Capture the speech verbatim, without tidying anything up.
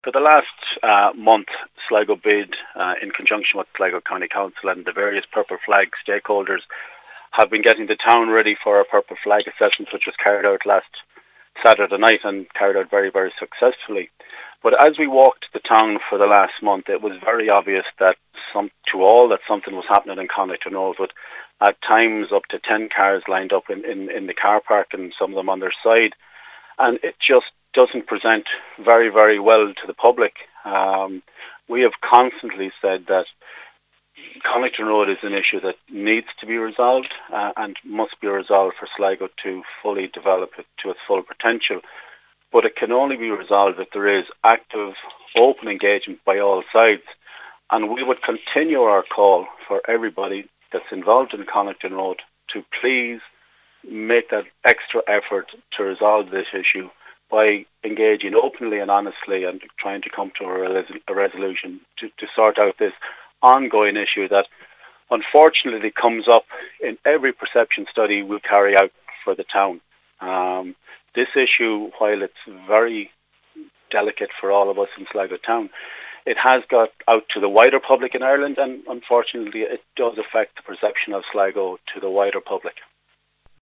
For the last uh, month, Sligo Bid, uh, in conjunction with Sligo County Council and the various Purple Flag stakeholders, have been getting the town ready for a Purple Flag assessment, which was carried out last Saturday night and carried out very, very successfully. But as we walked the town for the last month, it was very obvious that some, to all that something was happening in Connaughton Road, with at times up to ten cars lined up in, in, in the car park and some of them on their side. And it just doesn't present very, very well to the public. Um, we have constantly said that Connaughton Road is an issue that needs to be resolved uh, and must be resolved for Sligo to fully develop it to its full potential. But it can only be resolved if there is active, open engagement by all sides. And we would continue our call for everybody that's involved in Connaughton Road to please make that extra effort to resolve this issue by engaging openly and honestly and trying to come to a, res- a resolution to, to sort out this ongoing issue that unfortunately comes up in every perception study we carry out for the town. Um, this issue, while it's very delicate for all of us in Sligo town, it has got out to the wider public in Ireland, and unfortunately it does affect the perception of Sligo to the wider public.